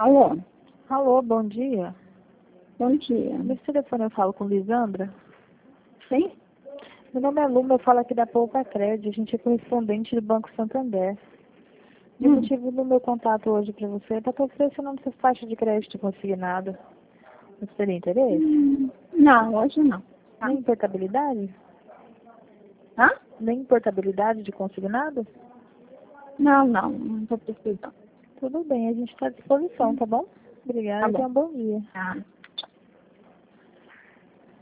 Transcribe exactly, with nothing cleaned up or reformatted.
Alô? Alô, bom dia. Bom dia. Nesse telefone eu falo com Lisandra. Sim? Meu nome é Luma, eu falo aqui da Poupa Crédito. A gente é correspondente do Banco Santander. E o Hum. motivo do meu contato hoje para você é para estar oferecendo sua faixa de crédito consignada. Você teria interesse? Hum, Não, hoje não. Tá? Nem portabilidade? Hã? Nem portabilidade de consignado? Não, não, não estou precisando. Tudo bem, a gente está à disposição, tá bom? Obrigada Tá e tenha bom. um bom dia. Tá.